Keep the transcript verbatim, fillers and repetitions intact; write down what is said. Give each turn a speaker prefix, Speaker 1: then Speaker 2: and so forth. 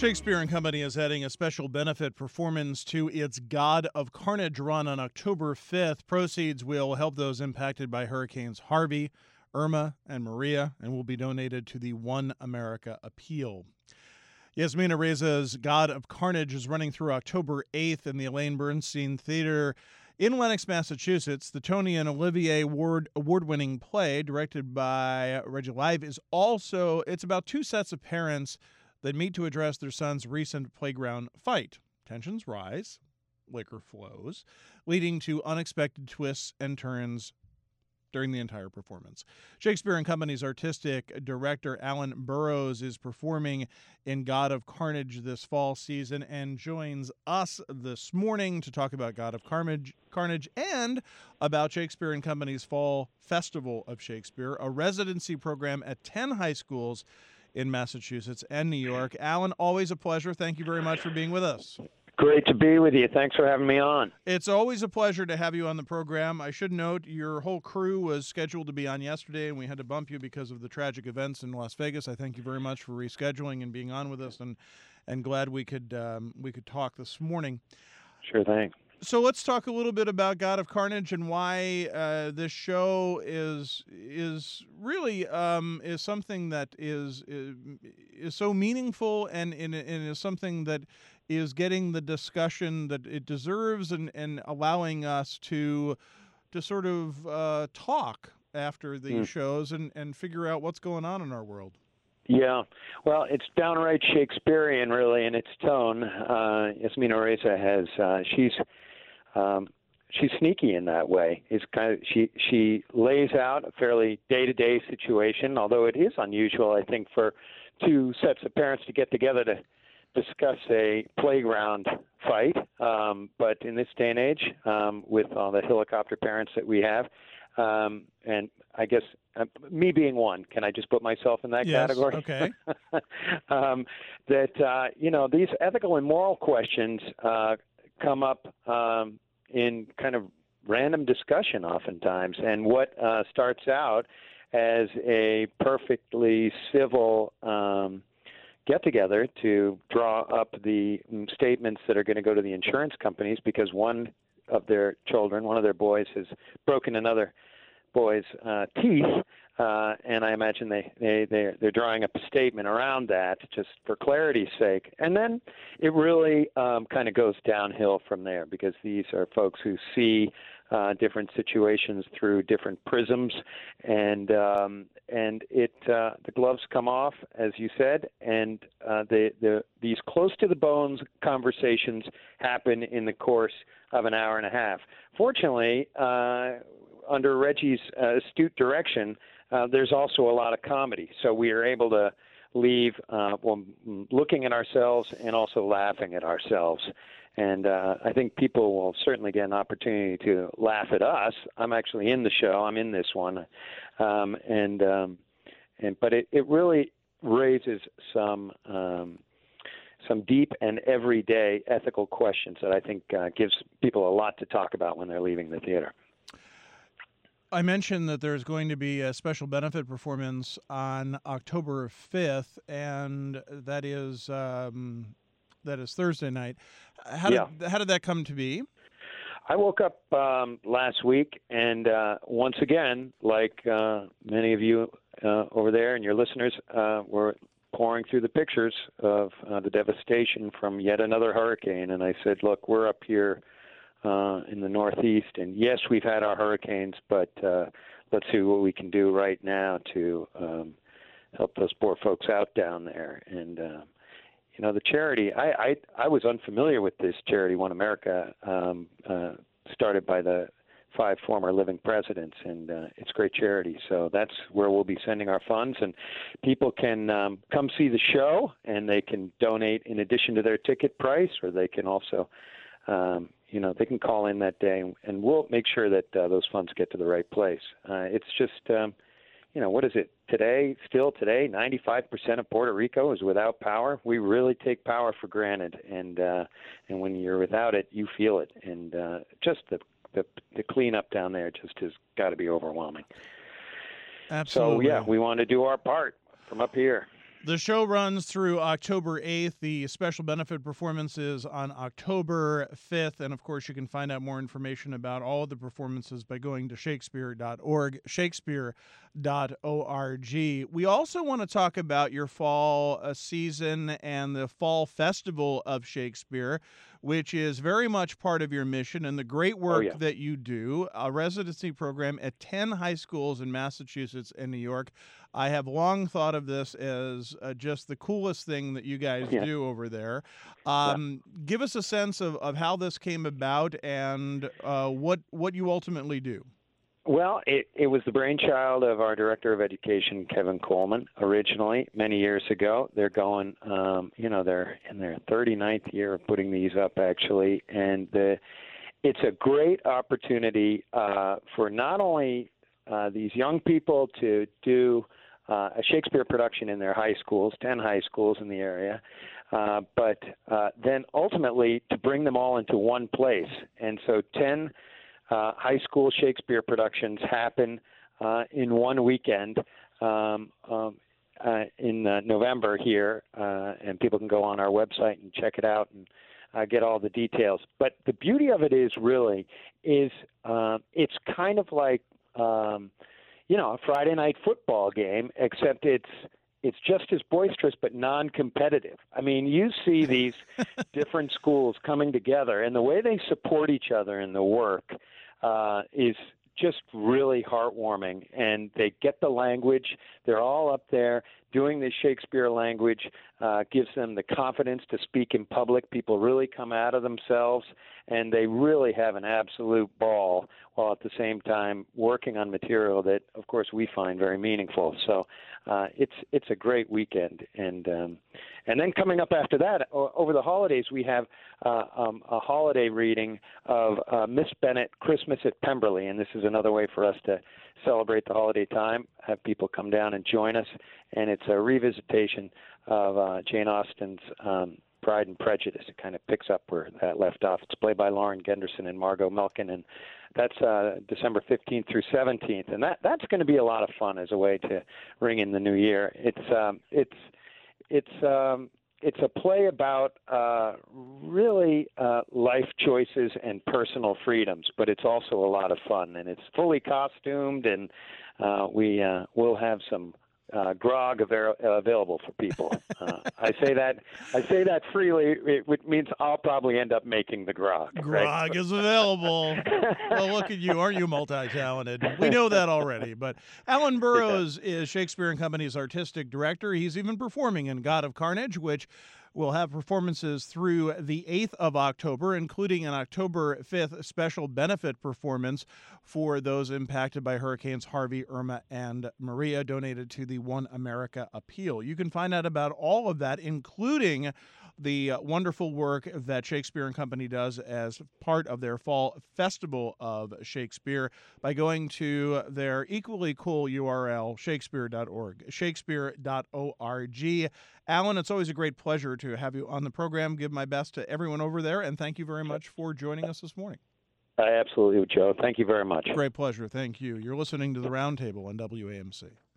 Speaker 1: Shakespeare and Company is adding a special benefit performance to its God of Carnage run on October fifth. Proceeds will help those impacted by Hurricanes Harvey, Irma, and Maria, and will be donated to the One America Appeal. Yasmina Reza's God of Carnage is running through October eighth in the Elaine Bernstein Theater in Lenox, Massachusetts. The Tony and Olivier Award award-winning play, directed by Reggie Live, is also, it's about two sets of parents that meet to address their son's recent playground fight. Tensions rise, liquor flows, leading to unexpected twists and turns during the entire performance. Shakespeare and Company's artistic director Alan Burrows is performing in God of Carnage this fall season and joins us this morning to talk about God of Carnage, Carnage and about Shakespeare and Company's Fall Festival of Shakespeare, a residency program at ten high schools in Massachusetts and New York. Alan, always a pleasure. Thank you very much for being with us.
Speaker 2: Great to be with you. Thanks for having me on.
Speaker 1: It's always a pleasure to have you on the program. I should note your whole crew was scheduled to be on yesterday, and we had to bump you because of the tragic events in Las Vegas. I thank you very much for rescheduling and being on with us, and and glad we could um, we could talk this morning.
Speaker 2: Sure thing.
Speaker 1: So let's talk a little bit about God of Carnage and why uh, this show is is really um, is something that is, is is so meaningful and, and, and is something that is getting the discussion that it deserves and, and allowing us to to sort of uh, talk after these mm. shows and, and figure out what's going on in our world.
Speaker 2: Yeah, well, it's downright Shakespearean, really, in its tone. Uh, Yasmina Reza has uh, she's. Um, she's sneaky in that way. It's kind of she she lays out a fairly day-to-day situation, although it is unusual, I think, for two sets of parents to get together to discuss a playground fight. Um, but in this day and age, um, with all the helicopter parents that we have, um, and I guess uh, me being one, can I just put myself in that
Speaker 1: yes,
Speaker 2: category?
Speaker 1: Okay.
Speaker 2: um, that uh, you know, these ethical and moral questions Uh, come up um, in kind of random discussion oftentimes. And what uh, starts out as a perfectly civil um, get-together to draw up the statements that are going to go to the insurance companies because one of their children, one of their boys, has broken another boy's uh, teeth. Uh, and I imagine they, they, they're, they're drawing up a statement around that just for clarity's sake. And then it really um, kind of goes downhill from there because these are folks who see uh, different situations through different prisms. And um, and it uh, the gloves come off, as you said, and uh, the, the, these close-to-the-bones conversations happen in the course of an hour and a half. Fortunately, uh, under Reggie's uh, astute direction, Uh, there's also a lot of comedy, so we are able to leave uh, well, looking at ourselves and also laughing at ourselves. And uh, I think people will certainly get an opportunity to laugh at us. I'm actually in the show. I'm in this one, um, and um, and but it, it really raises some um, some deep and everyday ethical questions that I think uh, gives people a lot to talk about when they're leaving the theater.
Speaker 1: I mentioned that there's going to be a special benefit performance on October fifth, and that is um, that is Thursday night. How
Speaker 2: yeah.
Speaker 1: did how did that come to be?
Speaker 2: I woke up um, last week, and uh, once again, like uh, many of you uh, over there and your listeners, uh, were pouring through the pictures of uh, the devastation from yet another hurricane. And I said, look, we're up here Uh, in the Northeast, and yes, we've had our hurricanes, but uh, let's see what we can do right now to um, help those poor folks out down there. And uh, you know, the charity, I, I I was unfamiliar with this charity, One America, um, uh, started by the five former living presidents, and uh, it's a great charity. So that's where we'll be sending our funds, and people can um, come see the show, and they can donate in addition to their ticket price, or they can also um, you know, they can call in that day, and we'll make sure that uh, those funds get to the right place. Uh, it's just, um, you know, what is it today? Still today, ninety-five percent of Puerto Rico is without power. We really take power for granted, and uh, and when you're without it, you feel it. And uh, just the, the the cleanup down there just has got to be overwhelming.
Speaker 1: Absolutely.
Speaker 2: So yeah, we want to do our part from up here.
Speaker 1: The show runs through October eighth. The special benefit performance is on October fifth. And, of course, you can find out more information about all of the performances by going to shakespeare dot org, shakespeare dot org. We also want to talk about your fall uh, season and the Fall Festival of Shakespeare, which is very much part of your mission and the great work
Speaker 2: oh, yeah.
Speaker 1: that you do, a residency program at ten high schools in Massachusetts and New York. I have long thought of this as uh, just the coolest thing that you guys
Speaker 2: yeah.
Speaker 1: do over there. Um, yeah. Give us a sense of, of how this came about and uh, what what you ultimately do.
Speaker 2: Well, it, it was the brainchild of our director of education, Kevin Coleman, originally, many years ago. They're going, um, you know, they're in their thirty-ninth year of putting these up, actually. And the, it's a great opportunity uh, for not only uh, these young people to do uh, a Shakespeare production in their high schools, ten high schools in the area, uh, but uh, then ultimately to bring them all into one place. And so ten Uh, high school Shakespeare productions happen uh, in one weekend um, um, uh, in uh, November here, uh, and people can go on our website and check it out and uh, get all the details. But the beauty of it is really is uh, it's kind of like um, you know a Friday night football game, except it's it's just as boisterous but non-competitive. I mean, you see these different schools coming together, and the way they support each other in the work uh, is just really heartwarming. And they get the language. They're all up there doing the Shakespeare language, uh, gives them the confidence to speak in public. People really come out of themselves, and they really have an absolute ball while at the same time working on material that, of course, we find very meaningful. So uh, it's it's a great weekend. And um, and then coming up after that, o- over the holidays, we have uh, um, a holiday reading of uh, Miss Bennet, Christmas at Pemberley. And this is another way for us to celebrate the holiday time, have people come down and join us. And it's a revisitation of uh, Jane Austen's um, Pride and Prejudice. It kind of picks up where that left off. It's played by Lauren Genderson and Margot Melkin, and that's uh, December fifteenth through seventeenth. And that that's going to be a lot of fun as a way to ring in the new year. It's um, it's it's um, it's a play about uh, really uh, life choices and personal freedoms, but it's also a lot of fun, and it's fully costumed, and uh, we uh, will have some Uh, grog avail- available for people. Uh, I say that I say that freely, it, which means I'll probably end up making the grog.
Speaker 1: Grog
Speaker 2: right?
Speaker 1: is available. Well, look at you. Aren't you multi-talented? We know that already. But Alan Burrows is Shakespeare and Company's artistic director. He's even performing in God of Carnage, which will have performances through the eighth of October, including an October fifth special benefit performance for those impacted by Hurricanes Harvey, Irma, and Maria, donated to the One America Appeal. You can find out about all of that, including the uh, wonderful work that Shakespeare and Company does as part of their Fall Festival of Shakespeare, by going to their equally cool U R L, shakespeare dot org, shakespeare dot org. Alan, it's always a great pleasure to have you on the program. Give my best to everyone over there, and thank you very much for joining us this morning.
Speaker 2: Uh, absolutely, Joe. Thank you very much.
Speaker 1: Great pleasure. Thank you. You're listening to the Roundtable on W A M C.